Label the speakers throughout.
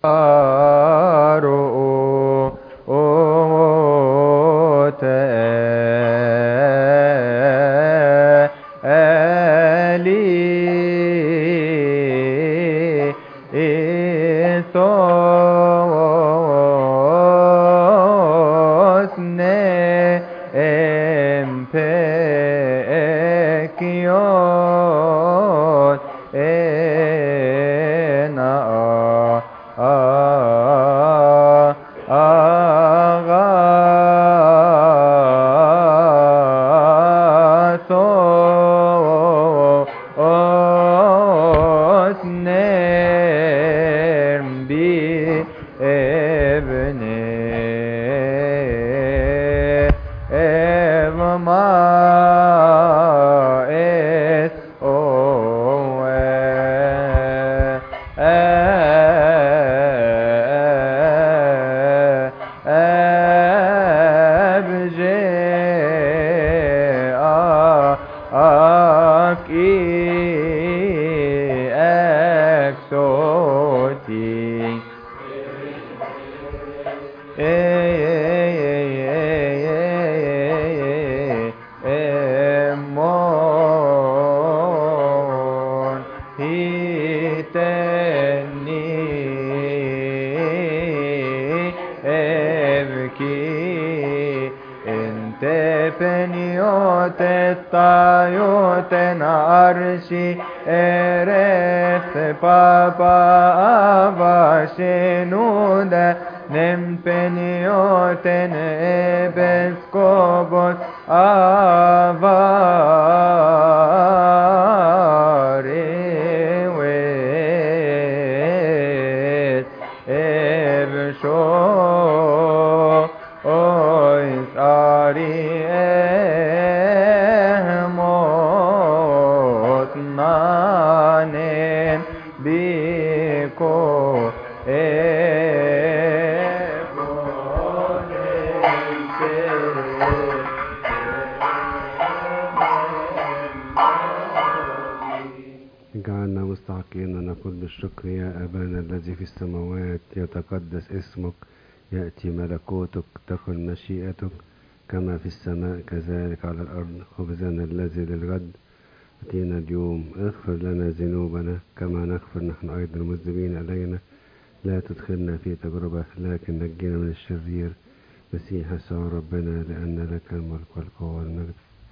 Speaker 1: يتقدس اسمك، يأتي ملكوتك، تكن مشيئتك كما في السماء كذلك على الأرض. خبزنا الذي للغد أعطينا اليوم، اغفر لنا ذنوبنا كما نغفر نحن أيضا المذنبين إلينا، لا تدخلنا في تجربة لكن نجينا من الشرير. مسيح يسوع ربنا، لأن لك الملك والقوة والمجد.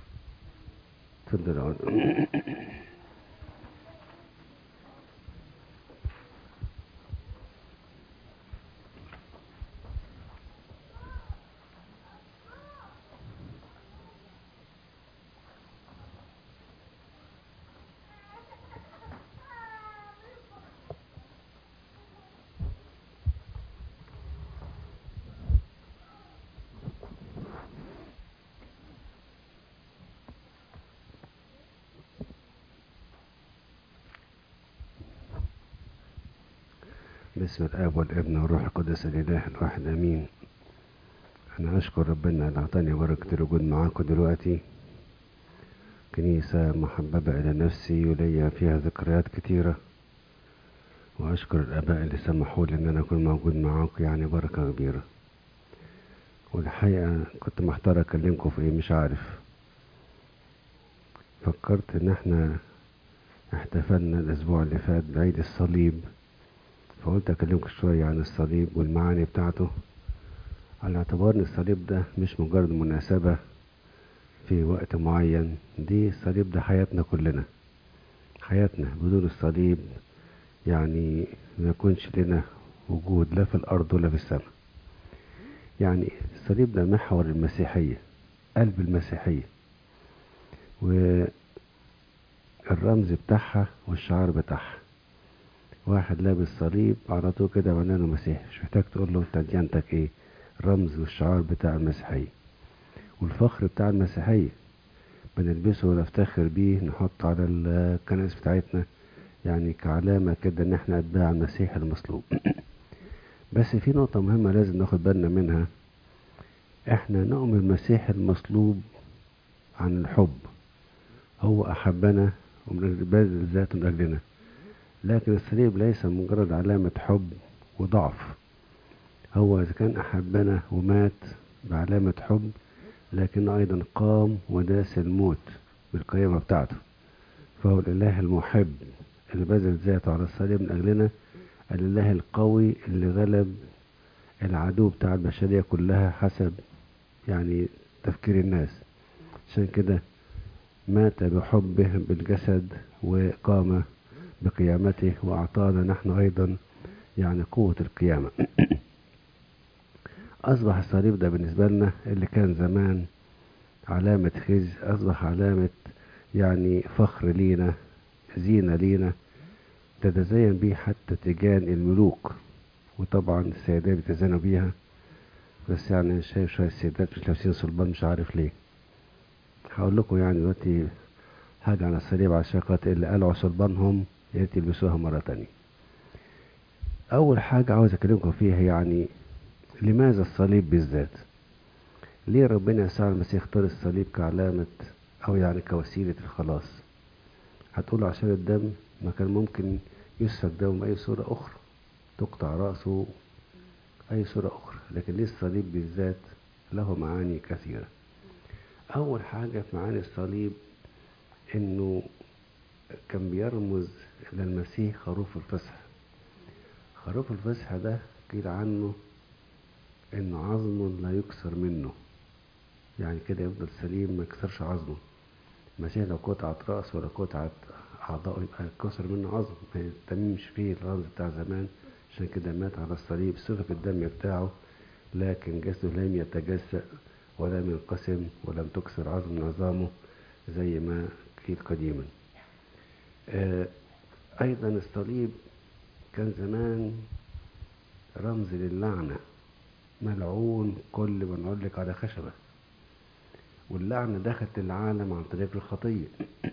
Speaker 1: تفضل. باسم الآب والابن والروح القدس الإله الواحد آمين. أنا أشكر ربنا اللي أعطاني بركة الوجود معاكم دلوقتي. كنيسة محببة إلى نفسي وليا فيها ذكريات كتيرة، وأشكر الآباء اللي سمحوا لي إن أنا أكون موجود معاكم، يعني بركة كبيرة. والحقيقة كنت محتار أكلمكم في إيه، مش عارف. فكرت إن إحنا احتفلنا الأسبوع اللي فات بعيد الصليب، فقلت أكلمكم شوية عن الصليب والمعاني بتاعته، على اعتبار إن الصليب ده مش مجرد مناسبة في وقت معين. دي الصليب ده حياتنا كلنا، حياتنا بدون الصليب يعني ما يكونش لنا وجود لا في الأرض ولا في السماء. يعني الصليب ده محور المسيحية، قلب المسيحية، والرمز بتاعها والشعار بتاعها. واحد لابس صليب على طول كده معناه انه مسيحي، مش محتاج تقول له انت ديانتك ايه. الرمز والشعار بتاع المسيحية والفخر بتاع المسيحية بنلبسه ونفتخر بيه، نحط على الكنائس بتاعتنا يعني كعلامة كده ان احنا اتباع المسيح المصلوب. بس في نقطة مهمة لازم ناخد بالنا منها. احنا نؤمن المسيح المصلوب عن الحب، هو احبنا وبذل ذاته من اجلنا. لكن الصليب ليس مجرد علامة حب وضعف. هو إذا كان أحبنا ومات بعلامة حب، لكن أيضا قام وداس الموت بالقيامة بتاعته. فهو الإله المحب اللي بذل ذاته على الصليب من أجلنا، الإله القوي اللي غلب العدو بتاع البشرية كلها حسب يعني تفكير الناس. عشان كده مات بحبه بالجسد وقام بقيامته، وأعطانا نحن أيضا يعني قوة القيامة. أصبح الصليب ده بالنسبة لنا اللي كان زمان علامة خزي، أصبح علامة يعني فخر لينا، زينة لينا تتزين بيه حتى تيجان الملوك. وطبعا السيدات بيتزينوا بيها، بس يعني شايف شوية السيدات مش لابسين صلبان، مش عارف ليه. هقول لكم يعني دلوقتي حاجة عن الصليب عشان خاطر اللي قلعوا صلبانهم يا ريت يلبسوها مرة تانية. أول حاجة عاوز أكلمكم فيها يعني لماذا الصليب بالذات؟ ليه ربنا يسوع المسيح اختار الصليب كعلامة أو يعني كوسيلة الخلاص؟ هتقولوا عشان الدم، ما كان ممكن يسفك دم بأي صورة أخرى، تقطع رأسه أي صورة أخرى، لكن ليه الصليب بالذات؟ له معاني كثيرة. أول حاجة في معاني الصليب إنه كان بيرمز إلى المسيح خروف الفصح. خروف الفصح ده قيل عنه إنه عظم لا يكسر منه، يعني كده يفضل سليم ما يكسرش عظمه. المسيح لو قطعة رأس ولا قطعة أعضاء يبقى كسر منه عظم، ما يتممش فيه الرمز بتاع زمان. عشان كده مات على الصليب، سفك الدم بتاعه، لكن جسده لم يتجزأ ولم ينقسم ولم تكسر عظم من عظامه زي ما قيل قديما. أيضا الصليب كان زمان رمز للعنة، ملعون كل من علق على خشبة. واللعنة دخلت العالم عن طريق الخطية.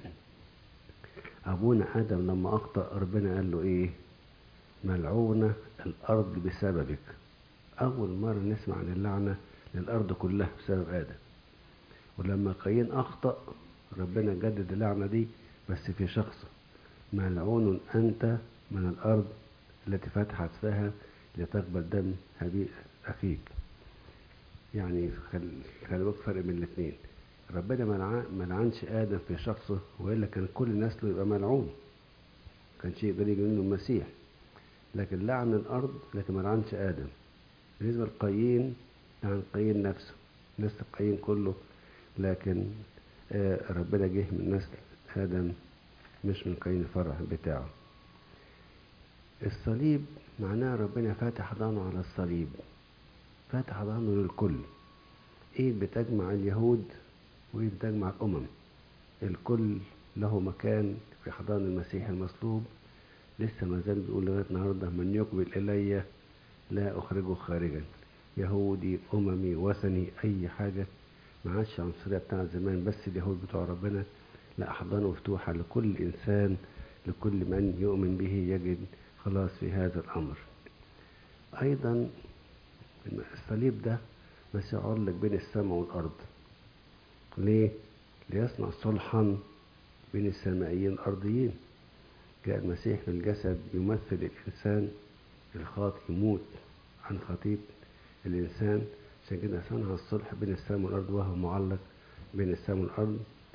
Speaker 1: أبونا آدم لما أخطأ ربنا قال له إيه؟ ملعونة الأرض بسببك. أول مرة نسمع عن اللعنة للأرض كلها بسبب آدم. ولما قايين أخطأ ربنا جدد اللعنة دي بس في شخصه، ملعون أنت من الأرض التي فتحت فيها لتقبل دم هابيل أخيك. يعني خلي بالك فرق بين الاثنين. ربنا ما لعنش آدم في شخصه، وإلا كان كل نسله يبقى ملعون، كان شيء يقدر يجي منه المسيح. لكن لعن الأرض لكن ما لعنش آدم. بالنسبة لقايين لعن قايين نفسه، نسل قايين كله، لكن ربنا جه من نسل آدم مش من قايين الفرع بتاعه. الصليب معناه ربنا فاتح حضانه على الصليب، فاتح حضانه للكل. ايه بتجمع اليهود وايه بتجمع الأمم، الكل له مكان في حضان المسيح المصلوب. لسه ما زال بيقول لغاية النهارده من يقبل إلي لا أخرجه خارجا. يهودي أممي وثني أي حاجة، ما عادش عنصرية بتاع زمان بس اليهود بتوع ربنا، لا، أحضانه مفتوحة لكل إنسان، لكل من يؤمن به يجد خلاص في هذا الأمر. أيضا الصليب ده بس يعلق بين السماء والأرض. ليه؟ ليصنع صلحا بين السمائيين الأرضيين. جاء المسيح في الجسد يمثل الإنسان الخاطئ، يموت عن خطيئة الإنسان. عشان كده صنع الصلح بين السماء والأرض، وهو معلق بين السماء والأرض.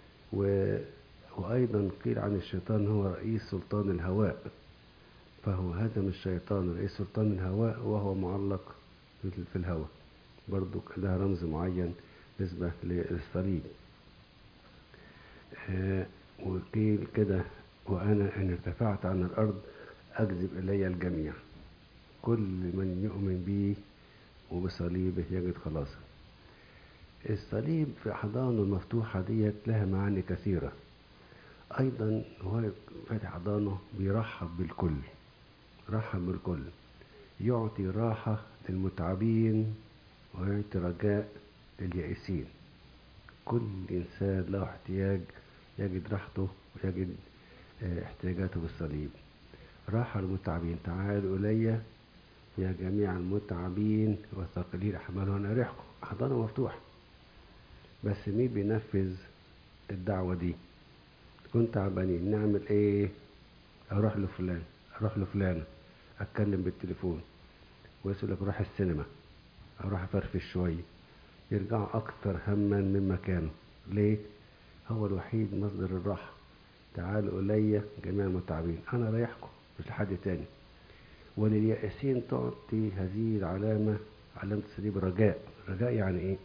Speaker 1: وأيضا قيل عن الشيطان هو رئيس سلطان الهواء، فهو هزم الشيطان رئيس سلطان الهواء وهو معلق في الهواء. برضو ده رمز معين بالنسبة للصليب. وقيل كده وأنا إن ارتفعت عن الأرض أجذب إلي الجميع. كل من يؤمن بي وبصليبه يجد خلاصا. الصليب في حضانه المفتوحة ديت لها معاني كثيرة. أيضا هو فاتح حضانه بيرحب بالكل، رحب بالكل، يعطي راحة للمتعبين ويعطي رجاء لليائسين. كل إنسان له احتياج يجد راحته ويجد احتياجاته بالصليب. راحة المتعبين، تعالوا إلي يا جميع المتعبين والثقيلين أحمال وأنا أريحكم. حضانة مفتوحة، بس مين بينفذ الدعوة دي؟ كنت تعبانين نعمل ايه؟ اروح لفلان، اروح لفلانة، اتكلم بالتليفون، ويقول لك روح السينما، اروح افرفش شويه، يرجعوا اكثر هما مما كانوا. ليه؟ هو الوحيد مصدر الراحه. تعالوا الي جميع المتعبين انا اريحكم، مش لحد تاني. ولليائسين تعطي هذه العلامه، علامه الصليب، رجاء. رجاء يعني ايه؟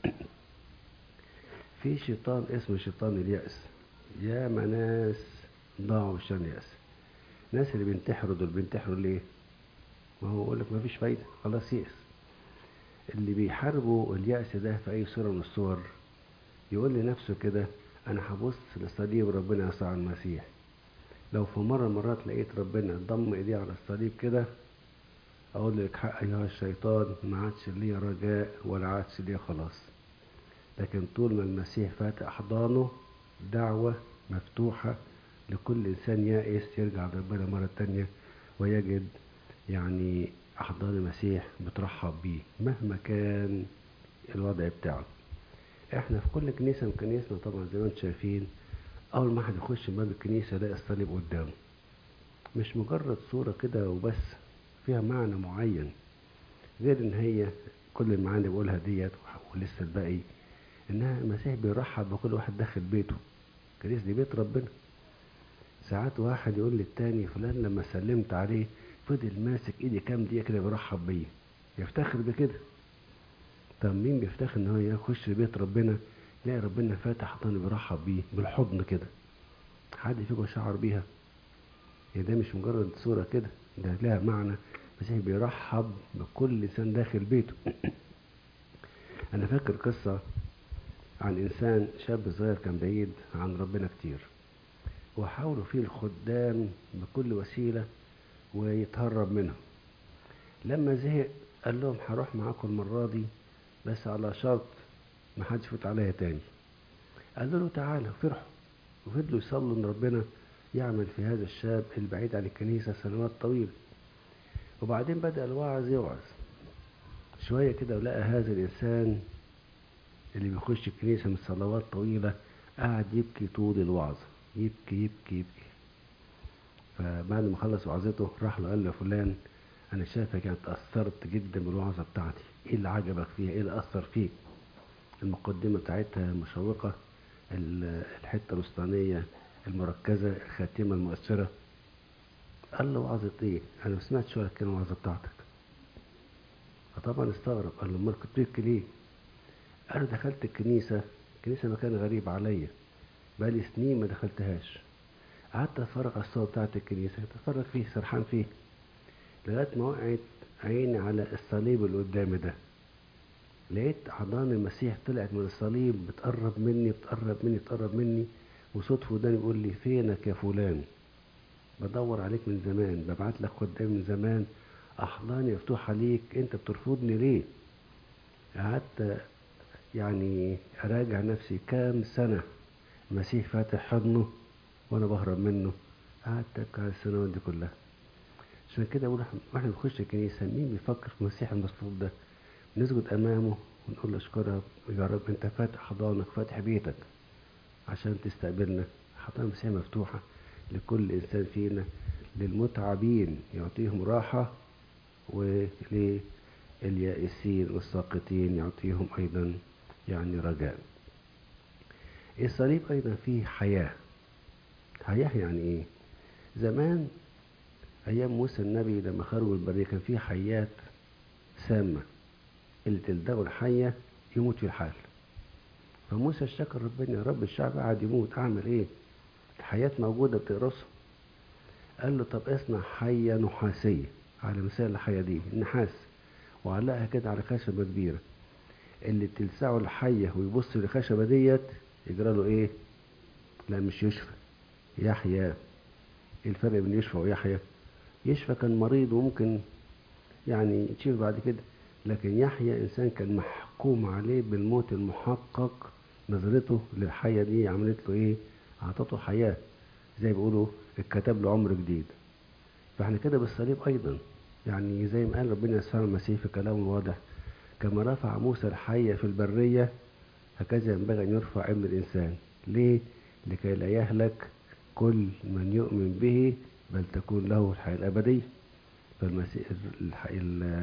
Speaker 1: في شيطان اسمه شيطان اليأس. يا ناس ضاعوا بشان اليأس. الناس اللي بينتحروا دول بينتحروا ليه؟ ما هو يقول لك ما فيش فايده، خلاص يأس. اللي بيحاربوا اليأس ده في أي صورة من الصور يقول لنفسه كده: أنا هبص لصليب ربنا يسوع المسيح. لو في مرة مرات لقيت ربنا ضم إيديه على الصليب كده، أقول لك حق أيها الشيطان، ما عادش ليا رجاء ولا عادش ليا خلاص. لكن طول ما المسيح فاتح أحضانه، دعوة مفتوحة لكل إنسان يائس يرجع لربنا مرة تانية، ويجد يعني أحضان المسيح بترحب بيه مهما كان الوضع بتاعه. احنا في كل كنيسة من كنيسنا طبعا زي ما انتم شايفين، اول ما حد يخش من باب الكنيسة يلاقي الصليب قدامه. مش مجرد صورة كده وبس، فيها معنى معين، غير ان هي كل المعاني اللي بقولها ديت ولسه الباقي، انها المسيح بيرحب بكل واحد داخل بيته. الكنيسة دي بيت ربنا. ساعات واحد يقول للتاني: فلان لما سلمت عليه فضل ماسك ايدي كام دقيقة كده بيرحب بيا. يفتخر بكده. طب مين بيفتخر ان هو يخش بيت ربنا يلاقي ربنا فاتح حضن بيرحب بيه بالحضن كده؟ حد فيكم شعر بيها؟ يعني ده مش مجرد صورة كده، ده لها معنى. المسيح بيرحب بكل انسان داخل بيته. انا فاكر قصة عن انسان شاب صغير كان بعيد عن ربنا كتير، وحاولوا فيه الخدام بكل وسيلة ويتهرب منهم. لما زهق قال لهم: هروح معاكم المرة دي بس على شرط محدش يفوت عليا تاني. قالوا له: تعالى. فرحوا وفضلوا يصلوا ان ربنا يعمل في هذا الشاب البعيد عن الكنيسة سنوات طويلة. وبعدين بدأ الواعظ يوعظ شوية كده، ولقى هذا الإنسان اللي بيخش الكنيسة من صلوات طويلة قاعد يبكي طول الوعظ، يبكي يبكي يبكي. فبعد ما خلص وعظته راح له قال له: فلان، أنا شايفك يعني اتأثرت جدا بالوعظة بتاعتي، إيه اللي عجبك فيها؟ إيه اللي أثر فيك؟ المقدمة بتاعتها مشوقة، الحتة الوسطانية المركزة، الخاتمة المؤثرة. قال له: وعظة ايه؟ انا ما سمعتش ولا كلمة وعظة بتاعتك. فطبعا استغرب، قال له: امال كنت بتبكي ليه؟ قال له: دخلت الكنيسة مكان غريب عليا، بقالي سنين ما دخلتهاش. قعدت اتفرج على الصور بتاعت الكنيسة، اتفرج فيه سرحان فيه، لغاية ما وقعت عيني على الصليب اللي قدامي ده. لقيت أحضان المسيح طلعت من الصليب بتقرب مني بتقرب مني بتقرب مني، وصوت في وداني بيقول لي: فينك يا فلان؟ بدور عليك من زمان، ببعت لك خدام من زمان، أحضاني مفتوحة ليك، أنت بترفضني ليه؟ قعدت يعني أراجع نفسي كام سنة المسيح فاتح حضنه وأنا بهرب منه. قعدت أبكي على السنوات دي كلها. عشان كده بقول واحنا بنخش الكنيسة، مين بيفكر في المسيح المصلوب ده؟ نسجد أمامه ونقول له: أشكرك يا رب، أنت فاتح حضانك، فاتح بيتك عشان تستقبلنا. حضان المسيح مفتوحة لكل إنسان فينا، للمتعبين يعطيهم راحة، ولليائسين والساقطين يعطيهم أيضا يعني رجاء. الصليب أيضا فيه حياة. حياة يعني إيه؟ زمان أيام موسى النبي لما خرجوا البرية كان فيه حيات سامة، اللي تلدغه الحية يموت في الحال. فموسى اشتكى ربنا: يا رب الشعب قاعد يموت، أعمل إيه؟ الحياة موجودة بتقرصه. قال له: طب اصنع حية نحاسية على مثال الحية دي النحاس، وعلقها كده على خشبة كبيرة، اللي تلسعه الحية ويبص للخشبة ديت يجرى له ايه؟ لا مش يشفى، يحيى. ايه الفرق بين يشفى ويحيى؟ يشفى كان مريض وممكن يعني يتشفى بعد كده، لكن يحيى انسان كان محكوم عليه بالموت المحقق. نظرته للحية دي عملت له ايه؟ اعطته حياة، زي بيقولوا اتكتب له عمر جديد. فاحنا كده بالصليب ايضا، يعني زي ما قال ربنا يسوع المسيح في كلامه الواضح: كما رفع موسى الحية في البرية هكذا ينبغي ان يرفع ابن الانسان. ليه؟ لكي لا يهلك كل من يؤمن به، بل تكون له الحياة الابدية. فالمسيح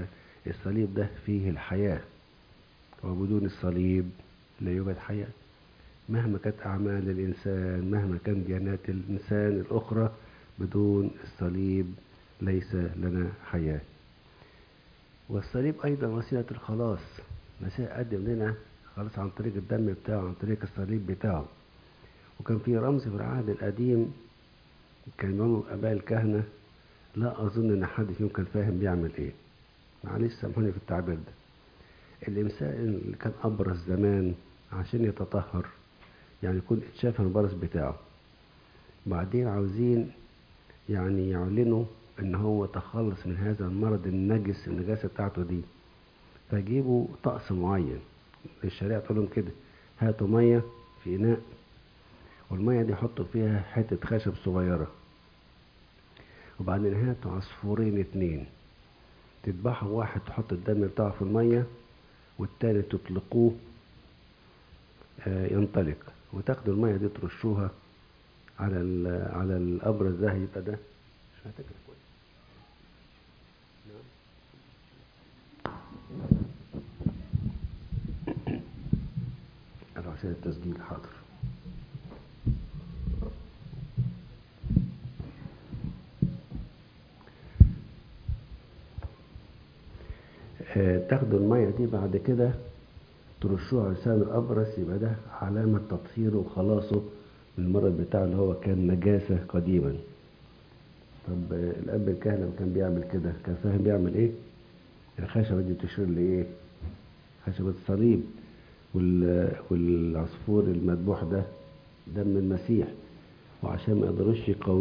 Speaker 1: الصليب ده فيه الحياة، وبدون الصليب لا يوجد حياة. مهما كانت أعمال الإنسان، مهما كان ديانات الإنسان الأخرى، بدون الصليب ليس لنا حياة. والصليب أيضا وسيلة الخلاص. المسيح قدم لنا خلاص عن طريق الدم بتاعه، عن طريق الصليب بتاعه. وكان في رمز في العهد القديم كان يقولوا آباء الكهنة، لا أظن إن حد فيهم كان فاهم بيعمل إيه، معلش سامحوني في التعبير ده. الإنسان اللي كان أبرص زمان عشان يتطهر، يعني يكون اتشاف البرص بتاعه، بعدين عاوزين يعني يعلنوا إن هو تخلص من هذا المرض النجس، النجاسة بتاعته دي، فيجيبوا طقس معين. الشريعة تقول لهم كده: هاتوا مية في إناء، والمية دي حطوا فيها حتة خشب صغيرة، وبعدين هاتوا عصفورين اتنين، تذبحوا واحد تحط الدم بتاعه في المية، والتاني تطلقوه ينطلق، وتاخدوا المية دي ترشوها على الأبرز ده، يبقى ده مش هتكلم كويس. أروح عشان التسجيل. حاضر. تاخدوا المية دي بعد كده ترشوها على لسان الأبرص، يبقى ده علامة تطهيره وخلاصه من المرض بتاعه اللي هو كان نجاسة قديما. طب الأب الكهنة لما كان بيعمل كده كان فاهم بيعمل إيه؟ الخشبة دي تشير لإيه؟ خشبة الصليب، والعصفور المذبوح ده دم المسيح. وعشان ما يقدروش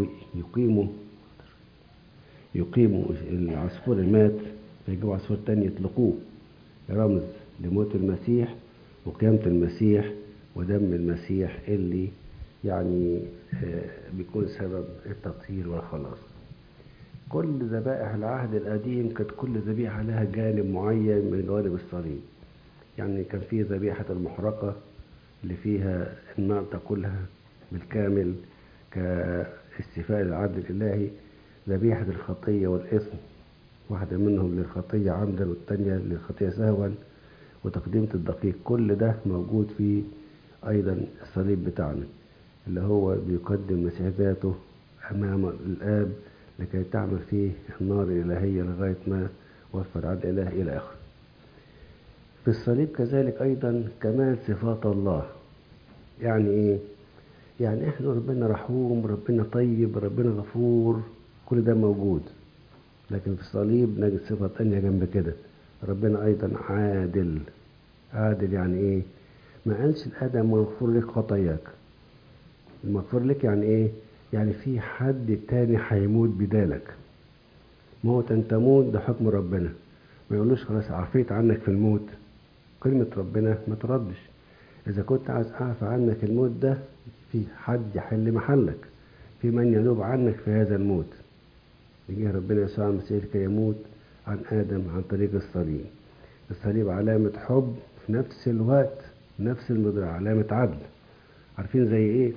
Speaker 1: يقيموا العصفور المات، فيجيبوا عصفور تاني يطلقوه، رمز لموت المسيح وقيامة المسيح ودم المسيح اللي يعني بيكون سبب التطهير والخلاص. كل ذبائح العهد القديم كانت كل ذبيحة لها جانب معين من جوانب الصليب. يعني كان في ذبيحة المحرقة اللي فيها النار تاكلها بالكامل كاستيفاء العدل الإلهي. ذبيحة الخطية والإثم، واحدة منهم للخطية عمدا والتانية للخطية سهوا، وتقديمة الدقيق. كل ده موجود في أيضا الصليب بتاعنا، اللي هو بيقدم المسيح ذاته أمام الآب لكي تعمل فيه النار الإلهية لغاية ما وفى العدل الإله إلى آخره. في الصليب كذلك أيضا كمال صفات الله. يعني إيه؟ يعني إحنا ربنا رحوم، ربنا طيب، ربنا غفور، كل ده موجود. لكن في الصليب نجد صفة تانية جنب كده: ربنا أيضا عادل. عادل يعني إيه؟ ما قالش لآدم مغفور لك خطاياك. المغفور لك يعني إيه؟ يعني في حد تاني هيموت بدالك، موتا تموت، ده حكم ربنا. ما يقولوش خلاص عفيت عنك في الموت. كلمة ربنا ما تردش. إذا كنت عايز أعفى عنك الموت ده، في حد يحل محلك، في من ينوب عنك في هذا الموت. يجي ربنا يسوع المسيح كي يموت عن آدم عن طريق الصليب. الصليب علامة حب، في نفس الوقت نفس المدرع علامة عدل. عارفين زي إيه؟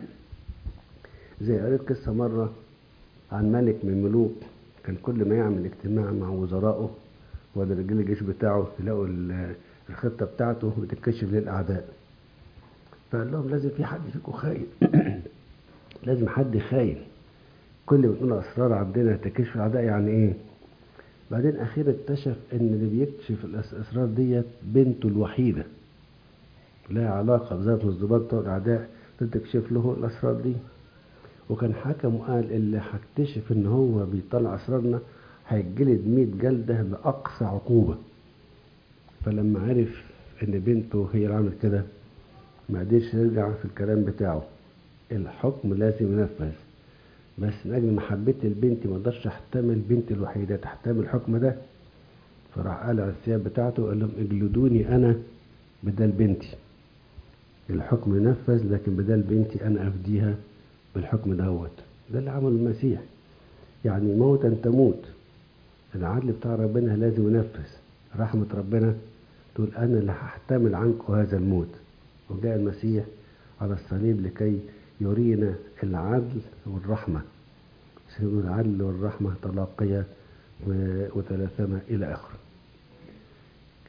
Speaker 1: زي قريت قصة مرة عن ملك من الملوك، كان كل ما يعمل اجتماع مع وزرائه ولا رجال الجيش بتاعه يلاقوا الخطة بتاعته بتتكشف للأعداء. فقال لهم لازم في حد فيكم خاين. لازم حد خاين. كل ما نقول أسرار عندنا تكشف الأعداء يعني إيه؟ بعدين أخيرا اكتشف إن اللي بيكشف الأسرار ديت بنته الوحيدة، لها علاقة بذات الضباط بتوع الأعداء، تكشف له الأسرار دي. وكان حكم وقال اللي هكتشف إن هو بيطلع أسرارنا هيتجلد 100 جلدة بأقصى عقوبة. فلما عرف إن بنته هي اللي عملت كده، ما قدرش يرجع في الكلام بتاعه. الحكم لازم ينفذ، بس من أجل محبتي لبنتي ما اقدرش أحتمل بنتي الوحيدة تحتمل الحكم ده. فراح قال على الثياب بتاعته، قال لهم اجلدوني أنا بدل بنتي. الحكم ينفذ، لكن بدل بنتي أنا أفديها بالحكم دوت. ده اللي عمله المسيح. يعني موتا تموت، العدل بتاع ربنا لازم ينفذ. رحمة ربنا تقول أنا اللي هحتمل عنكم هذا الموت. وجاء المسيح على الصليب لكي يرينا العدل والرحمة. سيقول العدل والرحمة تلاقيا وتلاثما إلى آخره.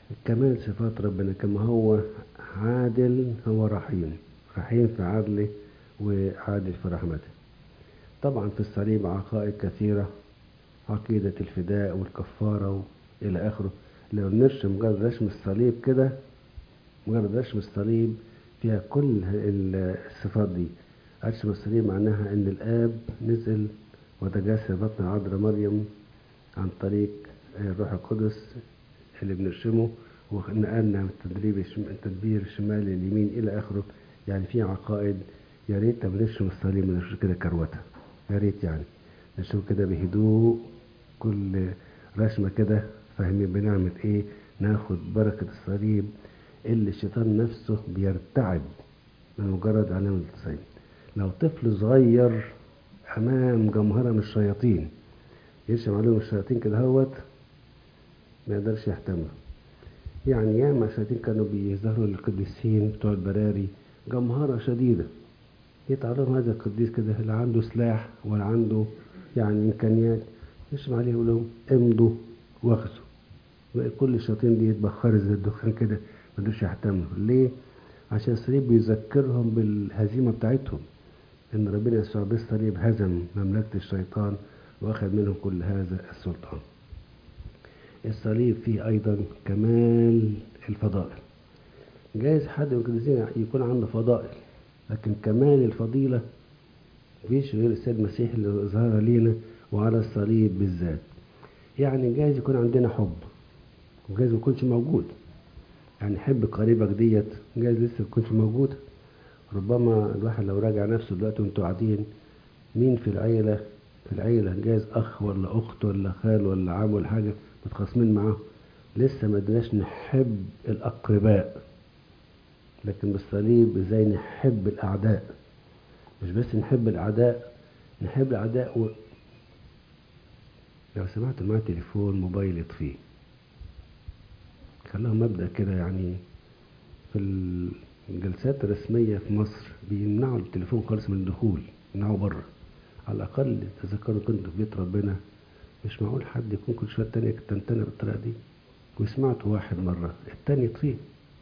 Speaker 1: كمال صفات ربنا كما هو عادل هو رحيم، رحيم في عدله وعادل في رحمته. طبعا في الصليب عقائد كثيرة، عقيدة الفداء والكفارة إلى آخره. لو نرسم مجرد رسم الصليب كده، مجرد رسم الصليب فيها كل الصفات دي. رسم الصليب معناها إن الآب نزل وتجسد بطن عذراء مريم عن طريق الروح القدس اللي بنرسمه، ونقلنا من التدبير الشمال لليمين إلى آخره. يعني في عقائد يا ريت لما نرسم الصليب ما نرسمش كده كروته، يا ريت يعني نرسم كده بهدوء، كل رسمة كده فاهمين بنعمة إيه، ناخد بركة الصليب اللي الشيطان نفسه بيرتعب من مجرد علامة الصليب. لو طفل صغير أمام جمهرة من الشياطين يرسم عليهم الشياطين كده هوت ما يقدرش يحتمل. يعني ياما الشياطين كانوا بيظهروا للقديسين بتوع البراري جمهرة شديدة، يتعرض هذا القديس كده لا عنده سلاح ولا عنده يعني إمكانيات، يرسم عليه يقول لهم امضوا واخذوا. كل الشياطين دي يتبخروا زي الدخان كده ما قدروش يحتملوا. ليه؟ عشان الصليب بيذكرهم بالهزيمة بتاعتهم، إن ربنا يسوع بالصليب هزم مملكة الشيطان وأخذ منهم كل هذا السلطان. الصليب فيه أيضا كمال الفضائل. جايز حد من القديسين يكون عنده فضائل، لكن كمال الفضيلة مفيش غير السيد المسيح اللي ظهر لينا وعلى الصليب بالذات. يعني جايز يكون عندنا حب وجايز ما يكونش موجود. يعني حب قريبك ديت جايز لسه ما تكونش موجودة. ربما الواحد لو راجع نفسه دلوقتي وانتوا قاعدين، مين في العيلة جايز أخ ولا أخت ولا خال ولا عم ولا حاجة متخاصمين معاه، لسه ما قدرناش نحب الأقرباء. لكن بالصليب ازاي نحب الأعداء، مش بس نحب الأعداء، نحب الأعداء لو سمعتوا معايا تليفون موبايل يطفيه، خلاهم مبدأ كده. يعني في الجلسات الرسمية في مصر بيمنعوا التليفون خالص من الدخول، يمنعوا بره. على الأقل تذكروا كنتوا في بيت ربنا، مش معقول حد يكون كل شوية تانية تنتنى بالطريقة دي، وسمعتوا واحد مرة التاني يطفيه.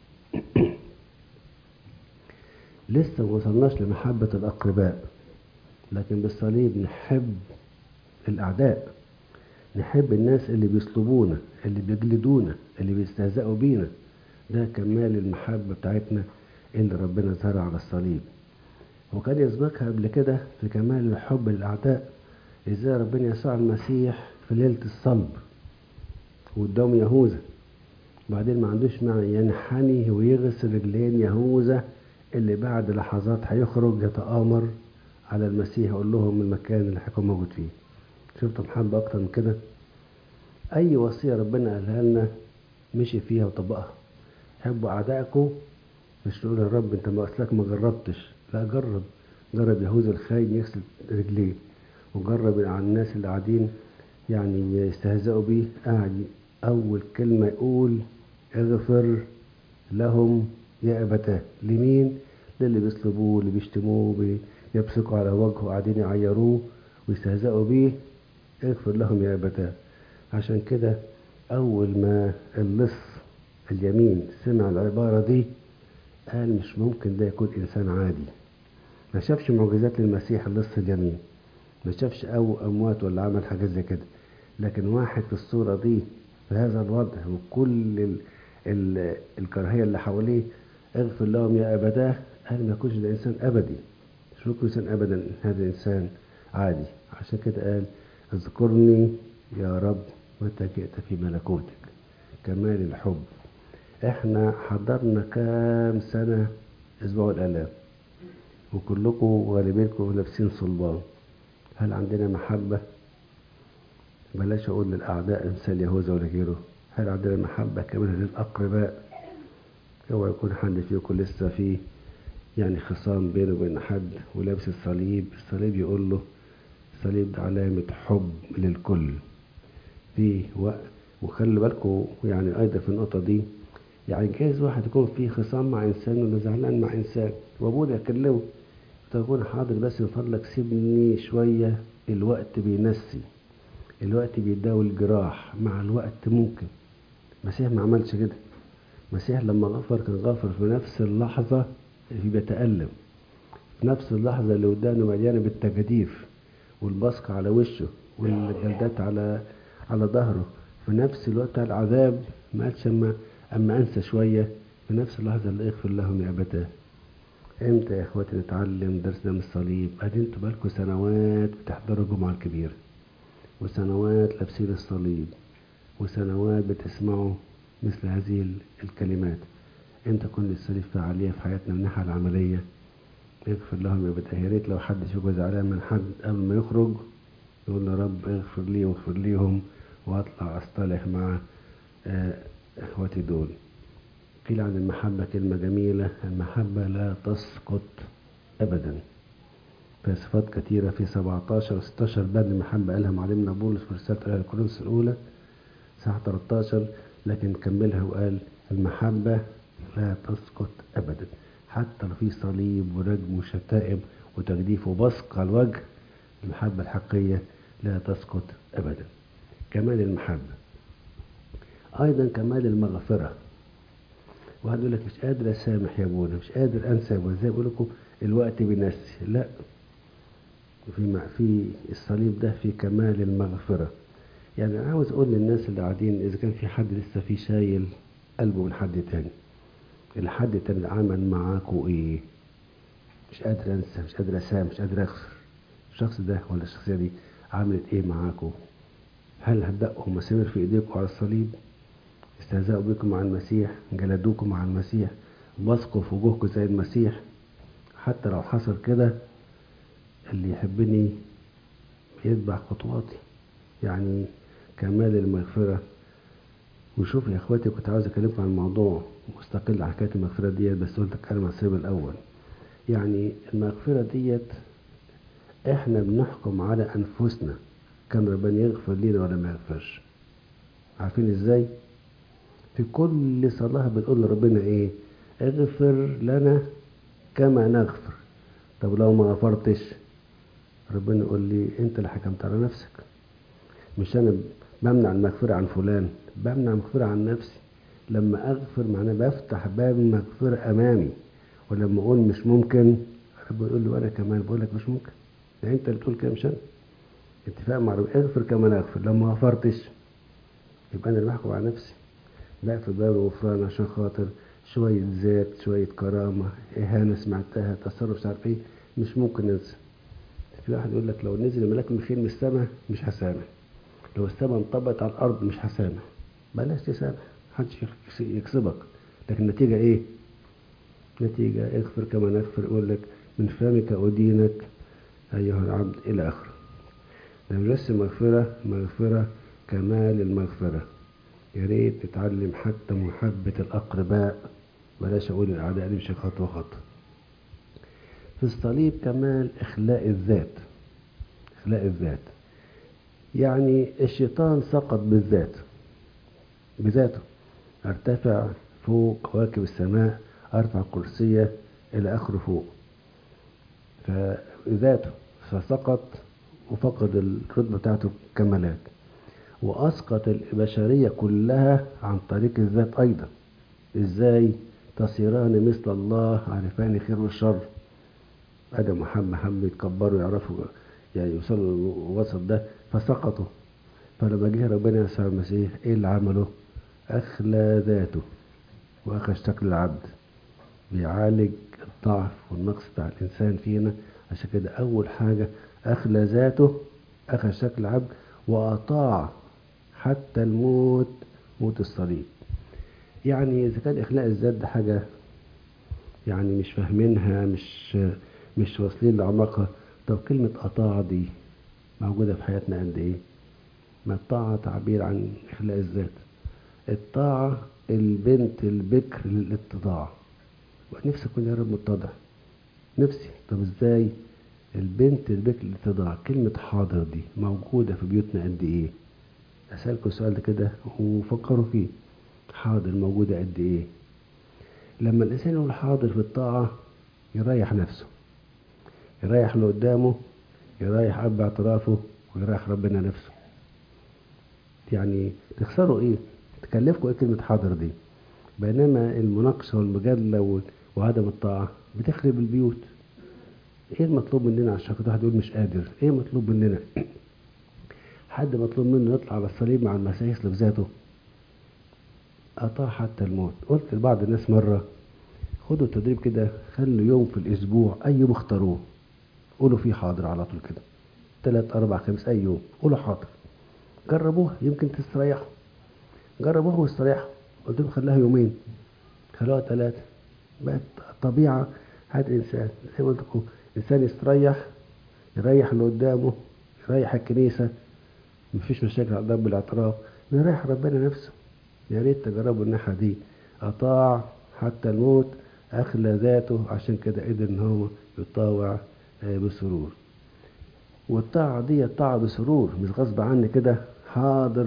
Speaker 1: لسه ما وصلناش لمحبة الأقرباء، لكن بالصليب نحب الأعداء، نحب الناس اللي بيصلبونا، اللي بيجلدونا، اللي بيستهزئوا بينا. ده كمال المحبة بتاعتنا اللي ربنا ظهر على الصليب. وكان يسبقها قبل كده في كمال الحب للأعداء، إزاي ربنا يسوع المسيح في ليلة الصلب وقدام يهوذا، بعدين ما عندوش معنى ينحني ويغسل رجلين يهوذا اللي بعد لحظات هيخرج يتآمر على المسيح، يقول لهم المكان اللي هيكون موجود فيه. شفتوا محبة أكتر من كده؟ أي وصية ربنا قالها لنا مشي فيها وطبقها. حبوا أعدائكم، مش تقول يا رب أنت ما أصلك ما جربتش، لا جرب. جرب يهوذا الخاين يغسل رجليه، وجرب على الناس اللي قاعدين يعني يستهزئوا بيه، قاعد أول كلمة يقول اغفر لهم يا أبتاه. لمين؟ للي بيصلبوه، اللي بيشتموه، بيبصقوا على وجهه، قاعدين يعيروه ويستهزئوا بيه، اغفر لهم يا أبتاه. عشان كده أول ما اللص اليمين سمع العبارة دي قال مش ممكن ده يكون إنسان عادي. ما شافش معجزات للمسيح اللص اليمين، ما شافش أو أموات ولا عمل حاجات زي كده، لكن واحد في الصورة دي في هذا الوضع وكل الكراهية اللي حواليه، اغفر لهم يا أبداه، قال ما يكونش ده إنسان أبدي، مش ممكن إنسان أبدا، هذا إنسان عادي. عشان كده قال اذكرني يا رب متى جئت في ملكوتك. كمال الحب. احنا حضرنا كام سنة اسبوع الآلام، وكلكم وغالبينكم لابسين صلبان. هل عندنا محبة؟ بلاش اقول للاعداء امثال يهوذا ولا غيره. هل عندنا محبة كمان للاقرباء؟ اوعى يكون حد فيكم لسه فيه يعني خصام بينه وبين حد ولابس الصليب. الصليب يقول له الصليب ده علامة حب للكل. في وقت وخلي بالكم يعني ايضا في النقطة دي، يعني جايز واحد يكون فيه خصام مع انسان ولا زعلان مع انسان وابوه يكلمه، تكون حاضر بس من فضلك سيبني شوية، الوقت بينسي، الوقت بيداوي الجراح. مع الوقت ممكن. المسيح ما عملش كده، المسيح لما غفر كان غفر في نفس اللحظة اللي بيتألم، في نفس اللحظة اللي ودانه مليانة بالتجاديف والبصق على وشه والجلدات على ظهره، في نفس الوقت بتاع العذاب ما قالش أما أنسى شوية، في نفس اللحظة اللي اغفر لهم يا أبتاه. امتى يا اخواتي نتعلم درس ده من الصليب؟ ادي انتوا بقالكوا سنوات بتحضروا الجمعة الكبيرة، وسنوات لابسين الصليب، وسنوات بتسمعوا مثل هذه الكلمات. امتى كل الصليب فعالية في حياتنا من الناحية العملية؟ اغفر لهم يا أبتاه. يا ريت لو حد فيكم زعلان من حد قبل ما يخرج يقول يا رب اغفر لي واغفر ليهم، واطلع اصطلح مع اخواتي دول. قيل عن المحبة كلمة جميلة: المحبة لا تسقط أبدا. في صفات كثيرة، في 17 و 16 باب المحبة قالها معلمنا بولس في رسالة أهل كورنثوس الأولى صح 13، لكن كملها وقال المحبة لا تسقط أبدا. حتى لو في صليب ورجم وشتائم وتجديف وبصق على الوجه، المحبة الحقيقية لا تسقط أبدا. كمال المحبة أيضا كمال المغفرة. واحد يقول لك مش قادر اسامح يا ابونا، مش قادر انسى يا ابونا، زي بقول لكم الوقت بينسي. لا، في الصليب ده في كمال المغفرة. يعني انا عاوز اقول للناس اللي قاعدين، اذا كان في حد لسه في شايل قلبه من حد تاني، الحد التاني ده عمل معاكوا ايه؟ مش قادر انسى، مش قادر اسامح، مش قادر اغفر. الشخص ده ولا الشخصية دي عملت ايه معاكوا؟ هل هدأوا مسامير في ايديكم على الصليب؟ استهزأوا بكم مع المسيح؟ جلدوكم مع المسيح؟ بصقوا في وجوهكم زي المسيح؟ حتى لو حصل كده، اللي يحبني يتبع خطواتي. يعني كمال المغفرة. وشوف يا اخواتي، كنت عاوز اكلمكم عن موضوع مستقل عن حكاية المغفرة ديت، بس قلت اتكلم عن السبب الاول. يعني المغفرة ديت احنا بنحكم على انفسنا، كان ربنا يغفر لنا ولا ما يغفرش. عارفين ازاي؟ في كل صلاة بنقول لربنا ايه؟ اغفر لنا كما نغفر. طب لو ما غفرتش، ربنا يقول لي انت اللي حكمت على نفسك. مش انا بمنع المغفرة عن فلان، بمنع المغفرة عن نفسي. لما اغفر معناه بفتح باب المغفرة امامي، ولما اقول مش ممكن، ربنا يقول لي وانا كمان بقول لك مش ممكن. يعني انت اللي تقول كده مش انا. اتفاق مع ربنا، اغفر كما نغفر. لما ما غفرتش يبقى انا اللي بحكم على نفسي. بقفل باب الغفران عشان خاطر شوية ذات، شوية كرامة، إهانة سمعتها، تصرف مش عارف إيه، مش ممكن ننسى. في واحد يقول لك لو نزل ملاك ميخائيل من السماء مش هسامح، لو السماء انطبقت على الأرض مش هسامح. بلاش تسامح، محدش يكسبك. لكن النتيجة إيه؟ نتيجة اغفر كما نغفر. يقول لك من فمك أدينك أيها العبد إلى آخره. ده مش بس مغفرة كمال المغفرة. يا ريت نتعلم حتى محبة الأقرباء، بلاش أقول الأعداء، نمشي خطوة خطوة. في الصليب كمال إخلاء الذات. إخلاء الذات يعني الشيطان سقط بذاته. ارتفع فوق كواكب السماء، أرفع كرسية إلى آخره فوق، فذاته فسقط وفقد الرتبة بتاعته كملاك، وأسقط البشرية كلها عن طريق الذات أيضا. إزاي؟ تصيران مثل الله عارفان خير والشر. آدم وحواء حبوا يتكبروا يعرفوا يعني يوصلوا للوسط ده فسقطوا. فلما جه ربنا يسوع المسيح إيه اللي عمله؟ أخلى ذاته وأخذ شكل العبد، بيعالج الضعف والنقص بتاع الإنسان فينا. عشان كده أول حاجة أخلى ذاته، أخذ شكل عبد، وأطاع حتى الموت، موت الصليب. يعني إذا كان إخلاء الذات ده حاجة يعني مش فاهمينها، مش واصلين لعمقها، طب كلمة أطاع دي موجودة في حياتنا قد إيه؟ ما الطاعة تعبير عن إخلاء الذات. الطاعة البنت البكر للاتضاع. ونفسي أكون يا رب متضع، نفسي. طب إزاي؟ البنت البكر للاتضاع. كلمة حاضر دي موجودة في بيوتنا قد إيه؟ أسألكم السؤال ده كده وفكروا فيه. حاضر موجودة قد إيه؟ لما الإنسان يقول حاضر في الطاعة يريح نفسه، يريح اللي قدامه، يريح أب اعترافه، ويريح ربنا نفسه. يعني تخسروا إيه؟ تكلفكوا إيه كلمة حاضر دي؟ بينما المناقشة والمجادلة وعدم الطاعة بتخرب البيوت. ايه المطلوب مننا عشان كده واحد يقول مش قادر؟ ايه مطلوب مننا؟ حد مطلوب منه يطلع على الصليب مع المسيح يسلب ذاته؟ أطاع حتى الموت. قلت لبعض الناس مرة خدوا التدريب كده، خلوا يوم في الأسبوع أي يوم اختاروه قولوا فيه حاضر على طول كده، 3 4 5 أي يوم قولوا حاضر. جربوها يمكن تستريحوا. جربوها واستريحوا. قلت لهم خلاها يومين، خلوها 3. بقت طبيعة حياة الإنسان. زي ما قلت لكم، إنسان يستريح، يريح اللي قدامه، يريح الكنيسة، مفيش مشاكل على ضرب الاعتراف، يريح ربنا نفسه. يا ريت تجربوا الناحية دي. أطاع حتى الموت، أخلى ذاته، عشان كده قدر إن هو يطاوع بسرور. والطاعة دي طاعة بسرور، مش غصب عني كده حاضر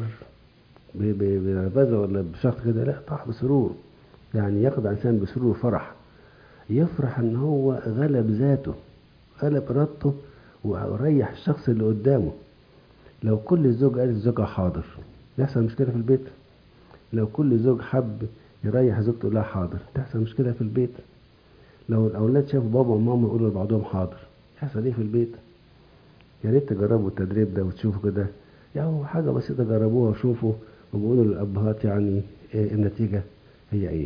Speaker 1: بنرفزة ولا بشخص كده، لا، طاعة بسرور. يعني ياخد إنسان بسرور وفرح، يفرح إن هو غلب ذاته، غلب إرادته، وريح الشخص اللي قدامه. لو كل زوج قال لزوجها حاضر يحصل مشكلة في البيت. لو كل زوج حب يريح زوجته لها حاضر تحصل مشكلة في البيت. لو الأولاد شافوا بابا وماما يقولوا لبعضهم حاضر يحصل إيه في البيت؟ يا ريت تجربوا التدريب ده وتشوفوا كده. يعني حاجة بسيطة جربوها وشوفوا، وبقولوا للأبهات يعني النتيجة هي إيه.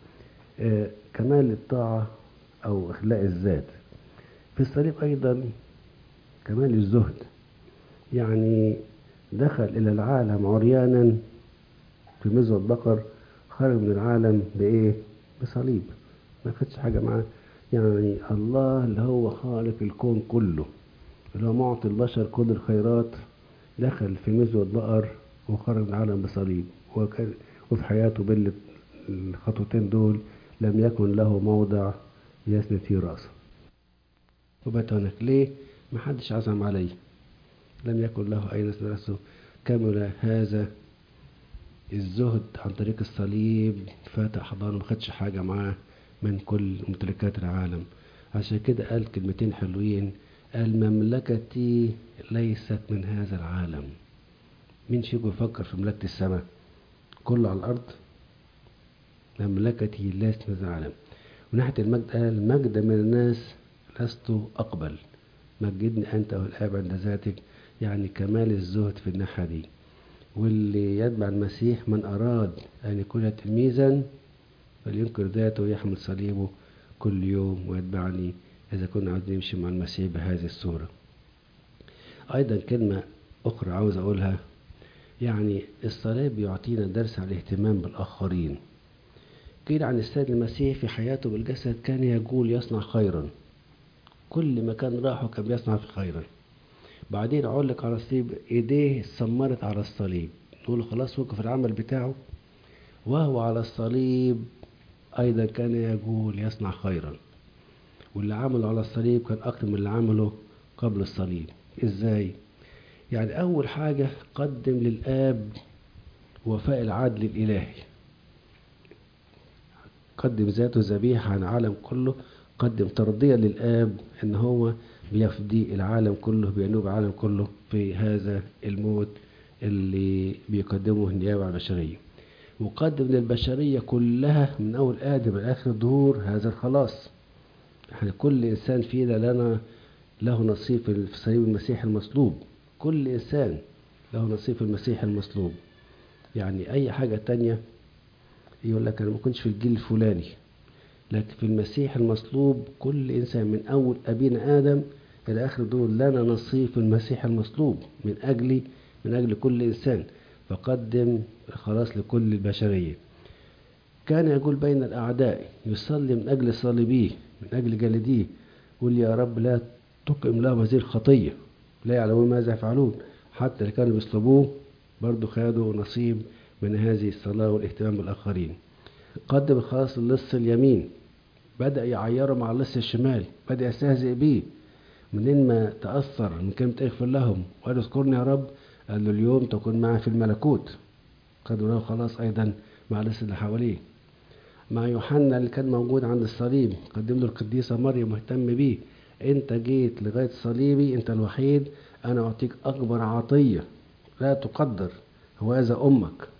Speaker 1: كمال الطاعة أو إخلاء الذات. في الصليب أيضا كمال الزهد. يعني دخل إلى العالم عريانا في مزود بقر، خرج من العالم بإيه؟ بصليب. ما خدش حاجة معاه. يعني الله اللي هو خالق الكون كله، اللي هو معطي البشر كل الخيرات، دخل في مزود بقر وخرج من العالم بصليب. وفي حياته بين الخطوتين دول لم يكن له موضع يسند فيه رأسه. وبات هناك ليه؟ محدش عزم عليه، لم يكن له أين يسند رأسه. كمل هذا الزهد عن طريق الصليب، فاتح حضانه، ما خدش حاجة معاه من كل ممتلكات العالم. عشان كده قال كلمتين حلوين، قال مملكتي ليست من هذا العالم. مين فيكم يفكر في مملكة السماء؟ كله على الأرض. مملكتي ليست من هذا العالم. وناحية المجد قال مجد من الناس لست أقبل، مجدني أنت والآب عند ذاتك. يعني كمال الزهد في الناحية دي. واللي يتبع المسيح من أراد أن يكون تلميذا فلينكر ذاته ويحمل صليبه كل يوم ويتبعني، إذا كنا عاوزين نمشي مع المسيح بهذه الصورة. أيضا كلمة أخرى عاوز أقولها، يعني الصليب يعطينا درس على الاهتمام بالآخرين. قيل عن السيد المسيح في حياته بالجسد كان يقول يصنع خيرا، كل مكان راحه كان بيصنع في خيرا. بعدين علق على الصليب، ايديه سمرت على الصليب، نقول خلاص وقف العمل بتاعه. وهو على الصليب ايضا كان يقول يصنع خيرا. واللي عمله على الصليب كان اكتر من اللي عمله قبل الصليب. ازاي؟ يعني اول حاجة قدم للآب وفاء العدل الالهي، قدم ذاته ذبيحة عن العالم كله، قدم ترضية للآب ان هو بيفدي العالم كله، بينوب العالم كله في هذا الموت اللي بيقدمه النيابة على البشرية. وقدم للبشرية كلها من أول آدم لآخر الدهور هذا الخلاص. احنا كل إنسان فينا له نصيب في صليب المسيح المصلوب. كل إنسان له نصيب في المسيح المصلوب. يعني أي حاجة تانية يقول لك أنا ما كنتش في الجيل الفلاني، لكن في المسيح المصلوب كل إنسان من أول أبينا آدم إلى آخر دول لنا نصيب في المسيح المصلوب من أجل كل إنسان. فقدم الخلاص لكل البشرية. كان يقول بين الأعداء، يصلي من أجل صليبيه، من أجل جلديه، يقول يا رب لا تقم لهم هذه الخطية، لا يعلمون ماذا يفعلون. حتى اللي كانوا بيصلبوه برضو خدوا نصيب من هذه الصلاة والاهتمام بالآخرين. قدم الخلاص للص اليمين، بدأ يعيره مع اللص الشمال، بدأ يستهزئ بيه. منين ما تأثر من كلمة اغفر لهم وقال اذكرني يا رب، قال له اليوم تكون معي في الملكوت. قدم له خلاص أيضا مع اللص اللي حواليه. مع يوحنا اللي كان موجود عند الصليب قدم له القديسة مريم مهتم بيه، انت جيت لغاية صليبي، انت الوحيد، انا اعطيك اكبر عطية لا تقدر، هو هذا امك.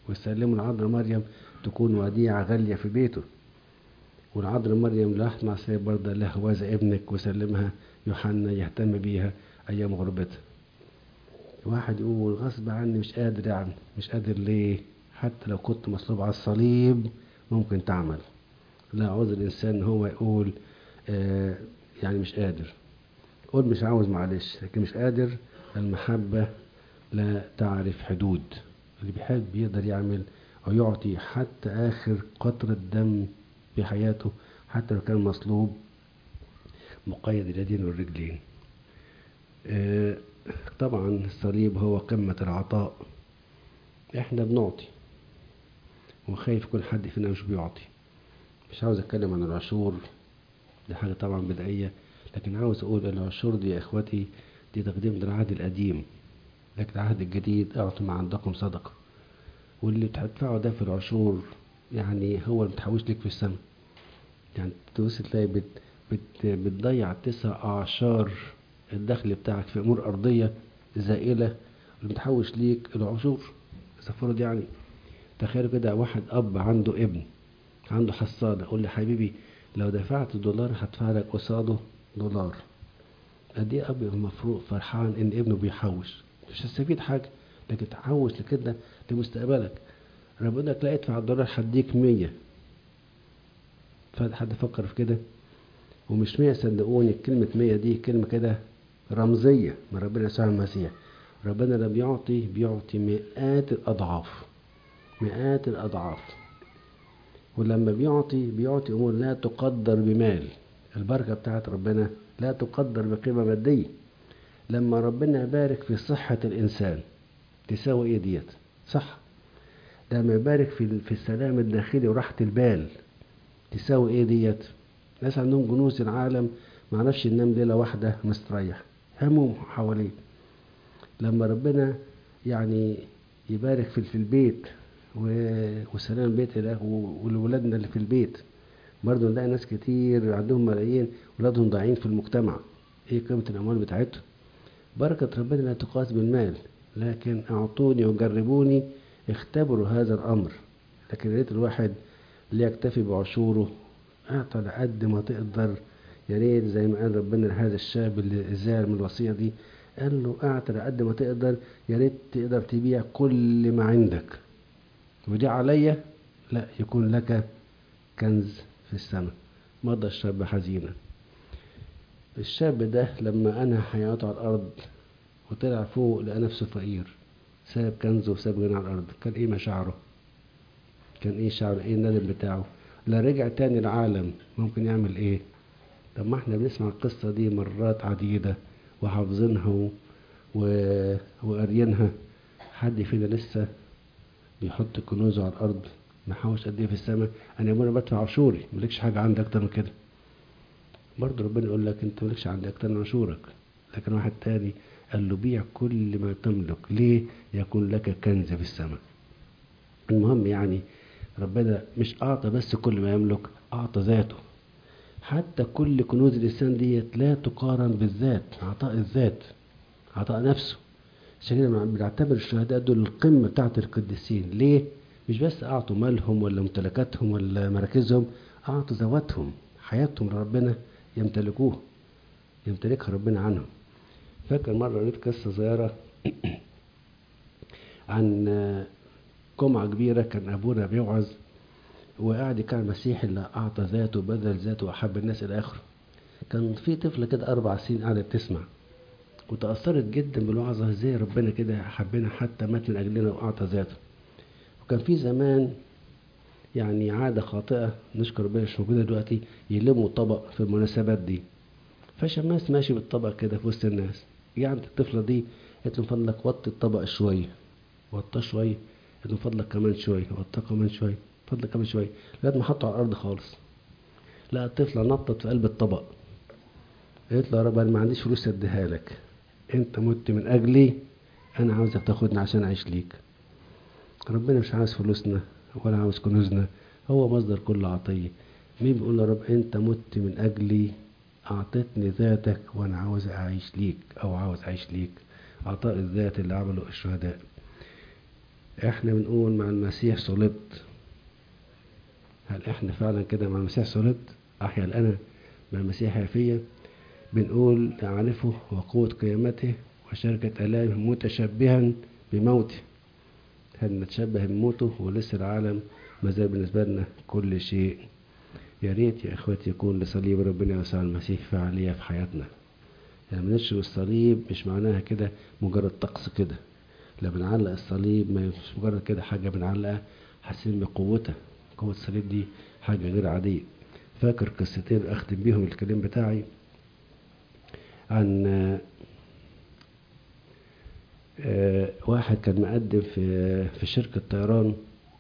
Speaker 1: ويسلموا العذراء مريم تكون وديعة غالية في بيته. والعذراء مريم راحت مع السيد برضه قال لها هوذا ابنك، وسلمها يوحنا يهتم بيها أيام غربتها. واحد يقول غصب عني مش قادر، يعني مش قادر ليه؟ حتى لو كنت مصلوب على الصليب ممكن تعمل. لا عذر الإنسان هو يقول يعني مش قادر. قول مش عاوز معلش، لكن مش قادر. المحبة لا تعرف حدود. اللي بيحب بيقدر يعمل أو يعطي حتى آخر قطرة دم في حياته، حتى لو كان مصلوب مقيد اليدين والرجلين. طبعا الصليب هو قمة العطاء. احنا بنعطي، وخايف كل حد فينا مش بيعطي. مش عاوز اتكلم عن العشور، دي حاجة طبعا بدائية، لكن عاوز اقول العشور دي يا اخوتي دي تقديم للعهد القديم، لكن العهد الجديد اعطوا ما عندكم صدقة. واللي بتدفعه ده في العشور يعني هو اللي بتحوش لك في السماء. يعني تبص تلاقي بتضيع 9 أعشار الدخل بتاعك في أمور أرضية زائلة، اللي بتحوش ليك العشور. سفرد يعني. تخيل كده واحد أب عنده ابن عنده حصالة، قول لي حبيبي لو دفعت $1 هدفع لك قصاده $. قد ايه اب المفروض فرحان ان ابنه بيحوش؟ مش هتستفيد حاجة، لكن تحوش لكده لمستقبلك. ربنا لا ادفع $1 هديك 100. حد فكر في كده؟ ومش 100، صدقوني كلمة 100 دي كلمة كده رمزية من ربنا يسوع المسيح. ربنا لما بيعطي مئات الأضعاف، مئات الأضعاف. ولما بيعطي أمور لا تقدر بمال. البركة بتاعت ربنا لا تقدر بقيمة مادية. لما ربنا يبارك في صحة الإنسان تساوي إيه ديت؟ صح. لما يبارك في السلام الداخلي وراحة البال تساوي إيه ديت؟ ناس عندهم جنوس العالم ما عرفش ينام ليلة واحدة مستريح، هموم حواليه. لما ربنا يعني يبارك في البيت وسلام البيت والولادنا اللي في البيت، برضه نلاقي ناس كتير عندهم ملايين ولادهم ضايعين في المجتمع. ايه قيمة الاموال بتاعتهم؟ بركة ربنا لا تقاس بالمال، لكن اعطوني وجربوني اختبروا هذا الامر. لكن ريت الواحد اللي يكتفي بعشوره، اعطى لقد ما تقدر. يا ريت زي ما قال ربنا لهذا الشاب اللي زعل من الوصية دي، قال له اعطى لقد ما تقدر، يا ريت تقدر تبيع كل ما عندك ودي عليا، لا يكون لك كنز في السماء. مضى الشاب حزينا. الشاب ده لما أنهى حياته على الأرض وطلع فوق لقى نفسه فقير، ساب كنزه وساب غنى على الأرض، كان إيه مشاعره؟ كان إيه شعره؟ إيه الندم بتاعه؟ لا رجع تاني العالم ممكن يعمل إيه؟ طب ما احنا بنسمع القصة دي مرات عديدة وحافظينها وقاريينها. حد فينا لسه بيحط كنوزه على الأرض محوش قد ايه في السماء؟ انا يا بدفع عشوري، مالكش حاجه عندي اكتر من كده. برضه ربنا يقول لك انت مالكش عندي اكتر من عشورك. لكن واحد تاني قال له بيع كل ما تملك، ليه؟ يكون لك كنز في السماء. المهم يعني ربنا مش اعطى بس كل ما يملك، اعطى ذاته. حتى كل كنوز الانسان ديت لا تقارن بالذات، عطاء الذات، عطاء نفسه. عشان كده بنعتبر الشهداء دول القمه بتاعت القديسين. ليه؟ مش بس أعطوا مالهم ولا ممتلكاتهم ولا مراكزهم، أعطوا ذواتهم، حياتهم لربنا يمتلكوها، يمتلكها ربنا عنهم. فاكر مرة قريت قصة صغيرة عن جمعة كبيرة كان أبونا بيوعظ وقاعد كان المسيح اللي أعطى ذاته بذل ذاته وأحب الناس إلى آخره. كان في طفلة كده 4 سنين قاعدة تسمع وتأثرت جدا بالوعظة، ازاي ربنا كده حبنا حتى مات من أجلنا وأعطى ذاته. وكان في زمان يعني عادة خاطئة نشكر ربنا مش موجودة دلوقتي، يلموا طبق في المناسبات دي. فشماس ماشي بالطبق كده في وسط الناس، يعني الطفلة دي قالت له من فضلك وطي الطبق شوية، وطاه شوية، قالت له من فضلك كمان شوية، وطاه كمان شوية، من فضلك كمان شوية، لغاية ما حطه على الأرض خالص. لا الطفلة نطت في قلب الطبق، قالت له يا رب أنا ما عنديش فلوس أديها لك، أنت مت من أجلي، أنا عاوزك تاخدني عشان أعيش ليك. ربنا مش عاوز فلوسنا ولا عاوز كنوزنا، هو مصدر كل عطية. مين بيقول يا رب انت مت من اجلي، اعطتني ذاتك وانا عاوز اعيش ليك او عاوز اعيش ليك؟ عطاء الذات اللي عمله الشهداء. احنا بنقول مع المسيح صلبت. هل احنا فعلا كده مع المسيح صلبت؟ احيا الان مع المسيح فيا. بنقول اعرفه وقوة قيامته وشركة آلامه متشبها بموته. هل نتشبه بموته؟ ولسه العالم ما زال بالنسبة لنا كل شيء. يا ريت يا اخواتي يكون لصليب ربنا يسوع المسيح فعالية في حياتنا. لما نشرب الصليب مش معناها كده مجرد طقس كده. لما بنعلق الصليب مش مجرد كده حاجة بنعلقها، حاسين بقوتها. قوة الصليب دي حاجة غير عادية. فاكر قصتين أختم بيهم الكلام بتاعي عن واحد كان مقدم في شركة طيران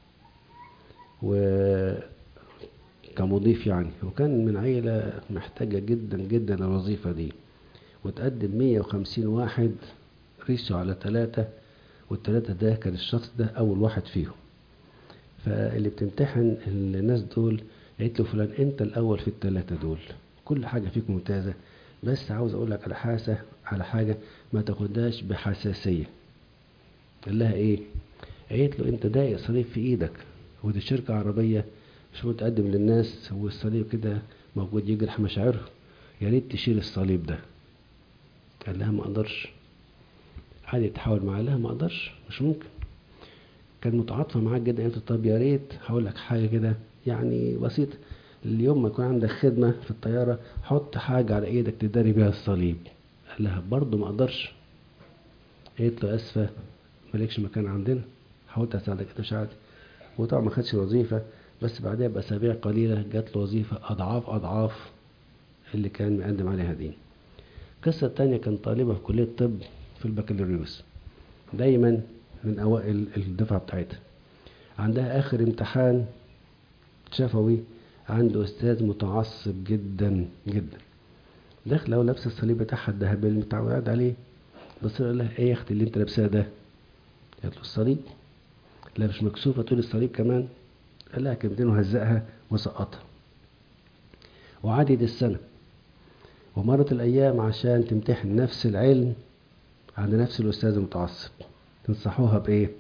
Speaker 1: كمضيف يعني، وكان من عيلة محتاجة جدا جدا الوظيفة دي، وتقدم 150 واحد، ريسوا على 3، والتلاتة ده كان الشخص ده أول واحد فيهم. فاللي بتمتحن الناس دول قالت له فلان أنت الأول في التلاتة دول، كل حاجة فيك ممتازة، بس عاوز أقول لك على حاجة ما تاخدهاش بحساسية. قال لها إيه؟ قالت له أنت ضايق صليب في إيدك، ودي شركة عربية مش متقدم للناس والصليب كده موجود يجرح مشاعرهم، يا ريت تشيل الصليب ده. قال لها ما أقدرش. قعد يتحاول معاه، لها ما أقدرش، مش ممكن. كان متعاطفة معاك جدا. قلت طب يا ريت هقول لك حاجة كده يعني بسيطة، اليوم ما يكون عندك خدمة في الطيارة حط حاجة على ايدك تداري بيها الصليب. قال لها برضه ما اقدرش. قالت له اسفة مالكش مكان عندنا، حاولت اساعدك مش عادي. وطبعا ما خدش وظيفة، بس بعدها بأسابيع قليلة جات له وظيفة أضعاف اللي كان مقدم عليها دي. القصة التانية كان طالبة في كلية طب في البكالوريوس، دايما من أوائل الدفعة بتاعتها. عندها آخر امتحان شفوي، عنده أستاذ متعصب جدا جدا، داخله ولابسه الصليب بتاعها الذهبي اللي متعود عليه. بس قال لها ايه يا اختي اللي انت لابساه ده؟ قالت له الصليب. لا مش مكسوفه تقول الصليب كمان؟ قال لها كلمتين وهزقها وسقطها. وعدت السنه ومرت الايام عشان تمتحن نفس العلم عند نفس الاستاذ المتعصب. تنصحوها بايه؟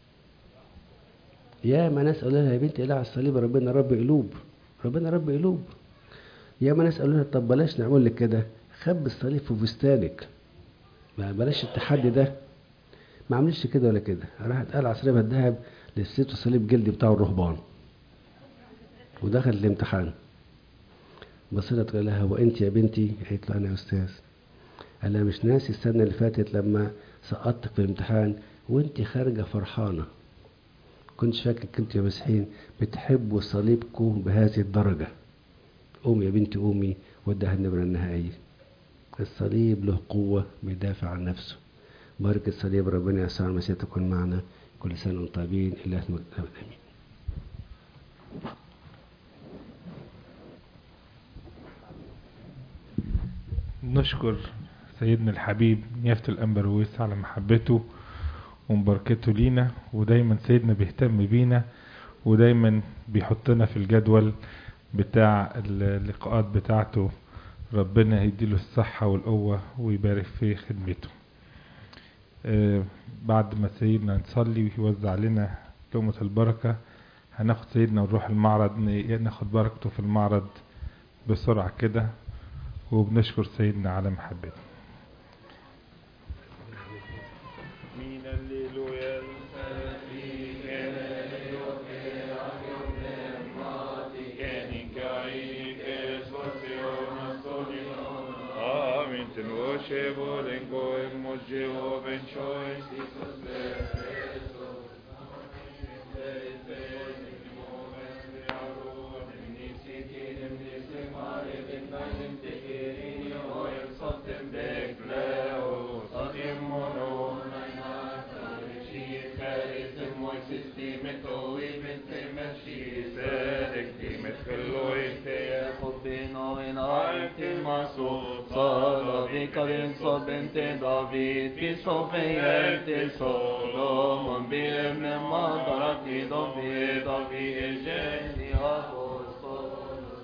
Speaker 1: يا ما ناس قالوا لها يا بنتي اقلعي على الصليب، ربنا رب قلوب، ربنا رب قلوب. يا ما ناس قالوا لها طب بلاش نعمل لك كده، خبي الصليب في فستانك، ما بلاش التحدي ده. ما عملش كده ولا كده، راحت قال عصريبها الذهب للست وصليب جلدي بتاع الرهبان، ودخلت الامتحان. بصيرت قال لها وانت يا بنتي؟ قالت له انا يا استاذ. قال لها مش ناسي السنه اللي فاتت لما سقطتك في الامتحان وانت خارجه فرحانه؟ كنتش فاكر كنت يا مسيحيين بتحبوا صليبكم بهذه الدرجه. قومي يا بنتي قومي، وادها النمره النهائيه. الصليب له قوه بيدافع عن نفسه. بارك الصليب ربنا يسوع المسيح تكون معنا. كل سنه وانتم طيبين. الله امين.
Speaker 2: نشكر سيدنا الحبيب نيافة الأنبرويس على محبته ومباركته لينا، ودايما سيدنا بيهتم بينا، ودايما بيحطنا في الجدول بتاع اللقاءات بتاعته. ربنا يديله الصحة والقوة ويبارك في خدمته. بعد ما سيدنا نصلي ويوزع لنا لقمة البركة، هناخد سيدنا ونروح المعرض، ناخد بركته في المعرض بسرعة كده، وبنشكر سيدنا على محبته. من الليلويا
Speaker 3: Bente David, Pisofeiente Solomon, Bibne Madarati David, David Geni Apostol,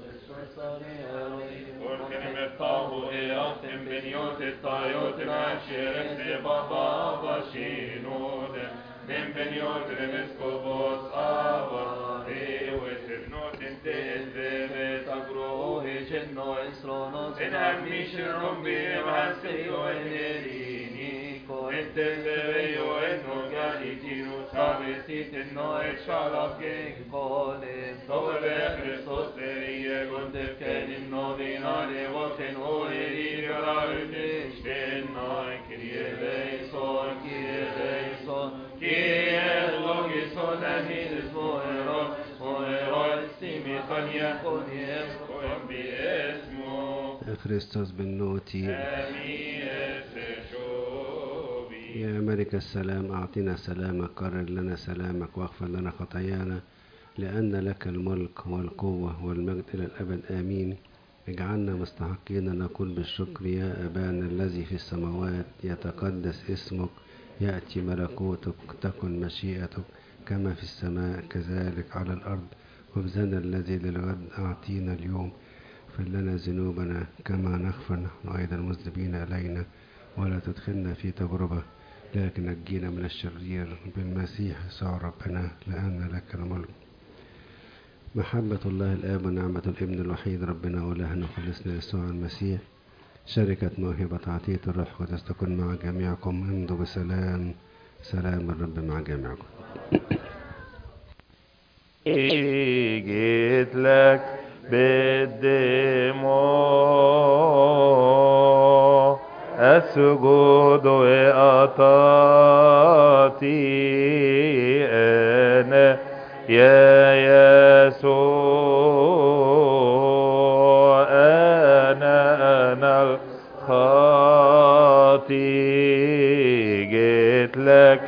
Speaker 3: Orkene Metahu Eatem Beniote Tayote Nashere Baba Bashinode, Nempenior Tremescobos Avari, Weternot in Tevet Agro, Hegeno Esronos, in Amishirum Bim Haseo and Erini, Coenteveo and Nogalitinu, Savesit and Noe Shalaf Gang Colin, Tove Christos, Erigon Defken, Novinare, Woken Oeri, Garalish, and Noe, Kirieleison, Kirieleison, Kirielogison, and his Moeron, Moeron, Simichania, Konies, Koembiesmo,
Speaker 1: Christos بالنوتي. يا ملك السلام أعطنا سلامك، قرر لنا سلامك واغفر لنا خطايانا، لأن لك الملك والقوة والمجد إلى الأبد آمين. اجعلنا مستحقين أن نقول بالشكر يا أبانا الذي في السماوات، يتقدس اسمك، يأتي ملكوتك، تكن مشيئتك كما في السماء كذلك على الأرض. خبزنا الذي للغد أعطينا اليوم، اغفر لنا ذنوبنا كما نغفر نحن أيضا المذنبين إلينا، ولا تدخلنا في تجربة لكن نجينا من الشرير، بالمسيح يسوع ربنا، لأن لك الملك. محبة الله الآب ونعمة الابن الوحيد ربنا وإلهنا وخلصنا يسوع المسيح، شركة موهبة عطية الروح القدس تكون مع جميعكم. امضوا بسلام، سلام الرب مع جميعكم.
Speaker 3: جيت لك بالدموع السجود وأطاعتي أنا يا يسوع، أنا الخاطي. جيت لك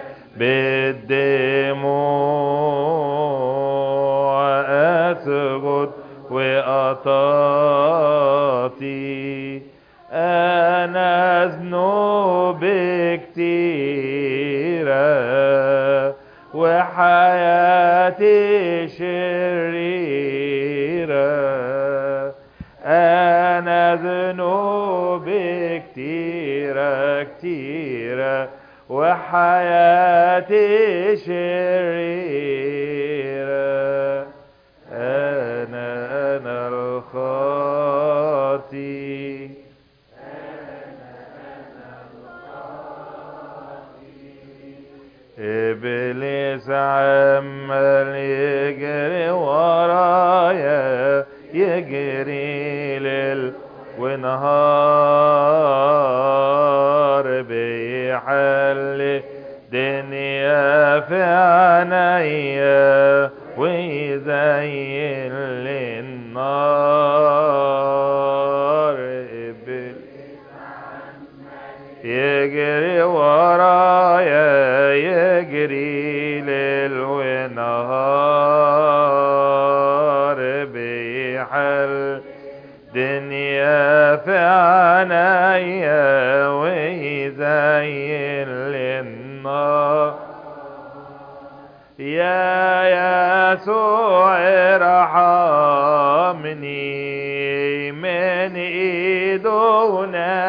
Speaker 3: بالدموع أسجد وأطاعتي، أنا ذنوب كتيرة وحياتي شريرة، أنا ذنوب كتيرة كتيرة وحياتي شريرة، أنا الخاطي. إبليس عمال يجري ورايا، يجري ليل ونهار، بيحل دنيا في عينيا ويزين للنار. يجري ورايا، يجري ليل ونهار، بيحل دنيا في عينيا ويزين للنار. يا يسوع ارحمني، من ايده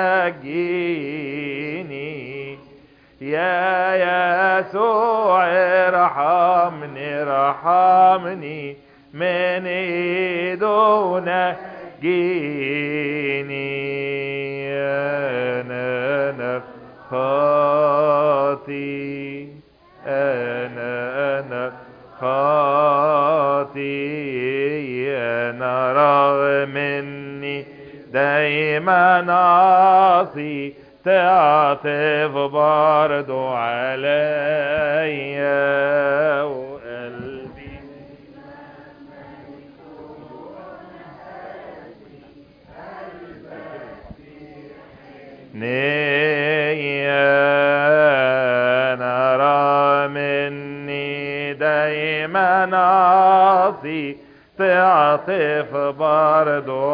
Speaker 3: نجيني. يا يسوع ارحمني، ارحمني، من ايده نجيني. أنا خاطي، أنا خاطي، أنا رغم إني دايما عاصي، تعطف برضو عليا وقلبي أنا رغم إني دايما عاصي، تعطف برضو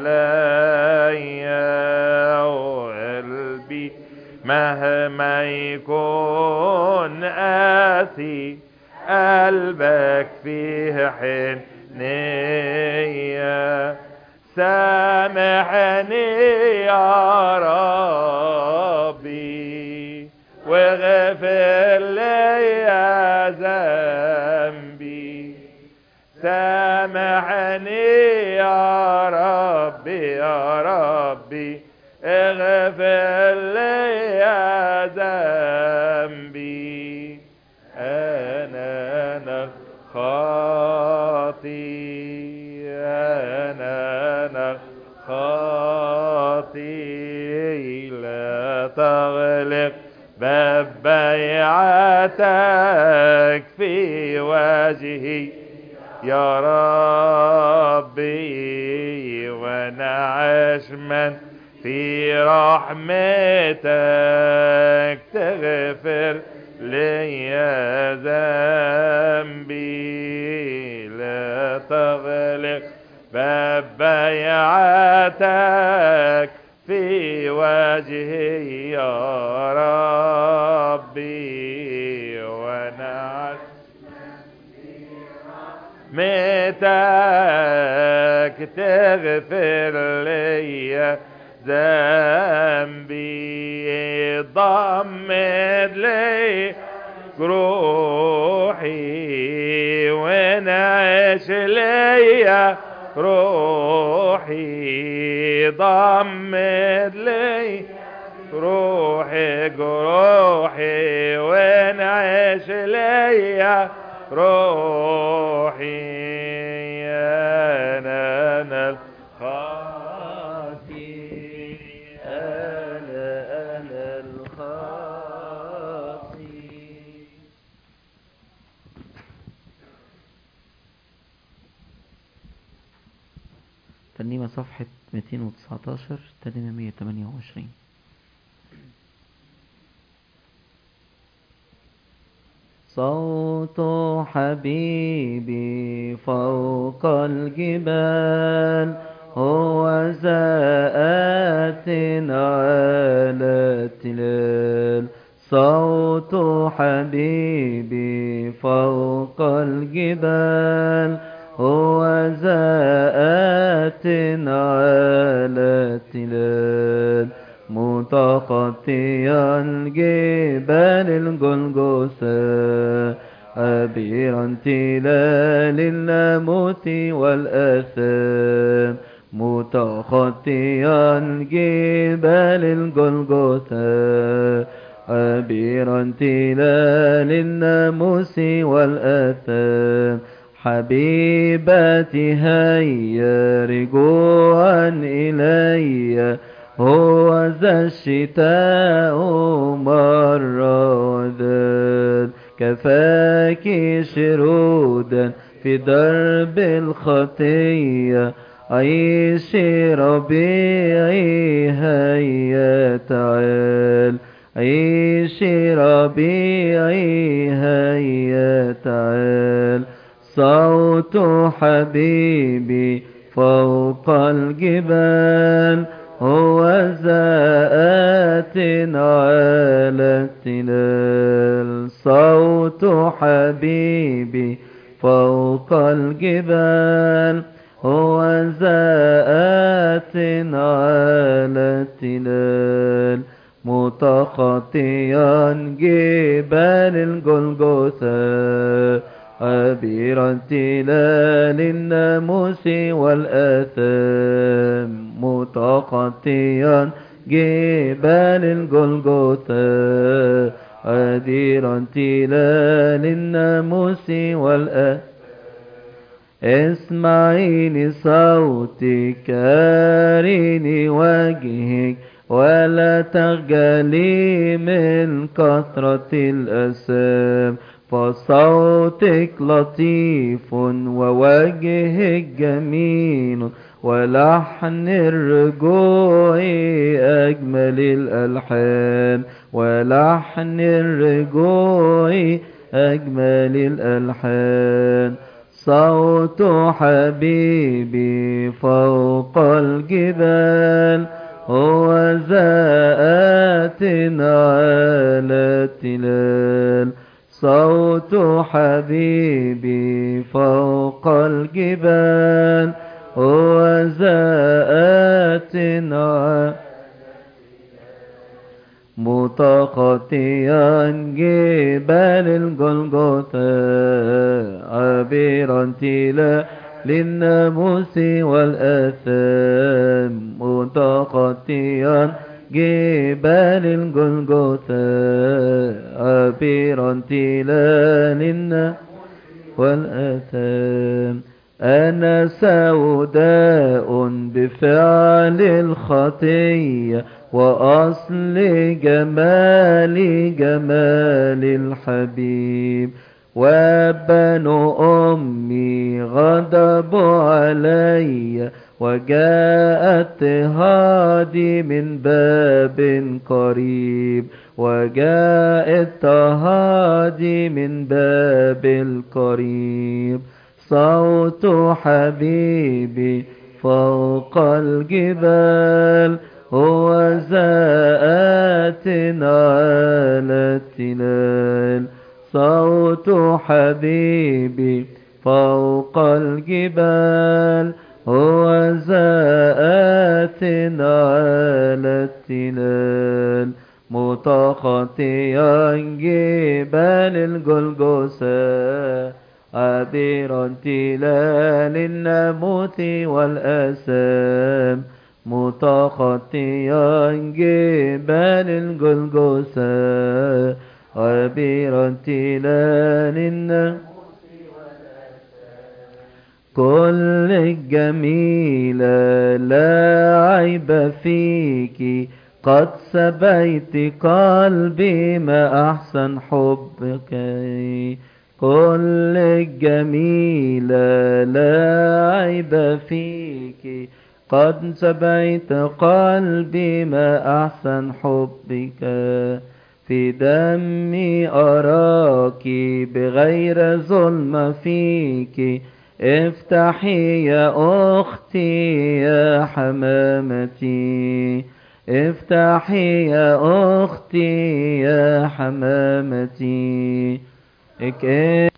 Speaker 3: عليا وقلبي مهما يكون قاسي، قلبك فيه حنية. سامحني يا ربي واغفر لي سامحني يا ربي يا ربي اغفر لي يا ذنبي أنا خاطي أنا خاطي لا تغلق باب بيعتك في وجهي يا ربي وانا عشمان في رحمتك تغفر لي ذنبي لا تغلق باب بيعتك في وجهي يا ربي وانا متك تغفر لي ذنبي ضمد لي روحي ونعيش لي روحي ضمد لي روحي جروحي ونعيش لي روحي أنا الخاطي أنا الخاطي.
Speaker 4: ترنيمة صفحة 219 ترنيمة 128. صوت حبيبي فوق الجبال هو زاءات على التلال. صوت حبيبي فوق الجبال هو زاءات على التلال. متخطيا جبال الجلجثا عبيرا تلال الناموس والآثام. متخطيا جبال الجلجثا عبيرا تلال الناموس والآثام. حبيبتي هيا رجوعا إلي هو ذا الشتاء مر وذاد. كفاك شرودا في درب الخطية عيشي ربيعي هيا تعال. عيشي ربيعي هيا تعال. صوت حبيبي فوق الجبال هو زاءات على التلال. صوت حبيبي فوق الجبال هو زاءات على التلال. متخطيا جبال الجلجثا عبيرا تلال الناموس والآثام. متخطيا جبال الجلجثا عبيرا تلال الناموس والآثام. اسمعي لصوتي كارني وجهك ولا تخجلي من كثرة الأسام. فصوتك لطيف ووجهك جميل ولحن الرجوع أجمل الألحان. ولحن الرجوع أجمل الألحان. صوت حبيبي فوق الجبال هو زاءات على التلال. صوت حبيبي فوق الجبال هو زاءات على متخطيا جبال الجلجثا عبيرا تلال للناموس والآثام متخطيا جبال الجلجثا عابرا تلال الناموس والآثام أنا سوداء بفعل الخطية وأصل جمال الحبيب وبنو أمي غضبوا علي وجاء اضطهادي من باب قريب وجاء اضطهادي من باب القريب صوت حبيبي فوق الجبال هو زاءت على التلال صوت حبيبي فوق الجبال هو زاءت على التلال متخطيا جبال الجلجثا عابرا تلال الناموس والآثام متخطيا جبال الجلجثا عابرا تلال الناموس كل الجميلة لا عيب فيك قد سبيت قلبي ما أحسن حبك كل الجميلة لا عيب فيك قد سبيت قلبي ما أحسن حبك في دمي أراك بغير ظلم فيك افتحي يا أختي يا حمامتي افتحي يا أختي يا حمامتي